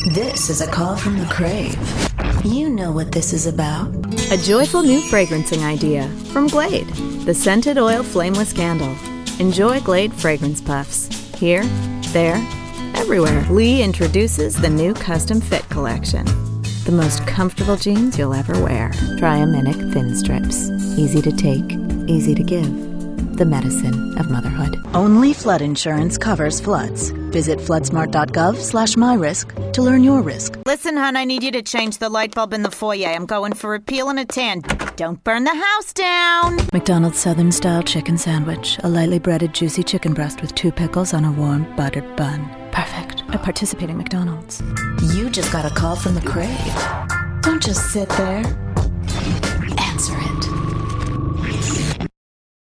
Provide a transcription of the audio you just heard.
This is a call from the Crave. You know what this is about. A joyful new fragrancing idea from Glade, the scented oil flameless candle. Enjoy Glade fragrance puffs. Here, there, everywhere. Lee introduces the new Custom Fit collection. The most comfortable jeans you'll ever wear. Triaminic Thin Strips. Easy to take, easy to give. The medicine of motherhood. Only flood insurance covers floods. Visit floodsmart.gov/myrisk to learn your risk. Listen, hon, I need you to change the light bulb in the foyer. I'm going for a peel and a tan. Don't burn the house down. McDonald's Southern Style Chicken Sandwich. A lightly breaded, juicy chicken breast with 2 pickles on a warm, buttered bun. Perfect. At participating McDonald's. You just got a call from the Crave. Don't just sit there.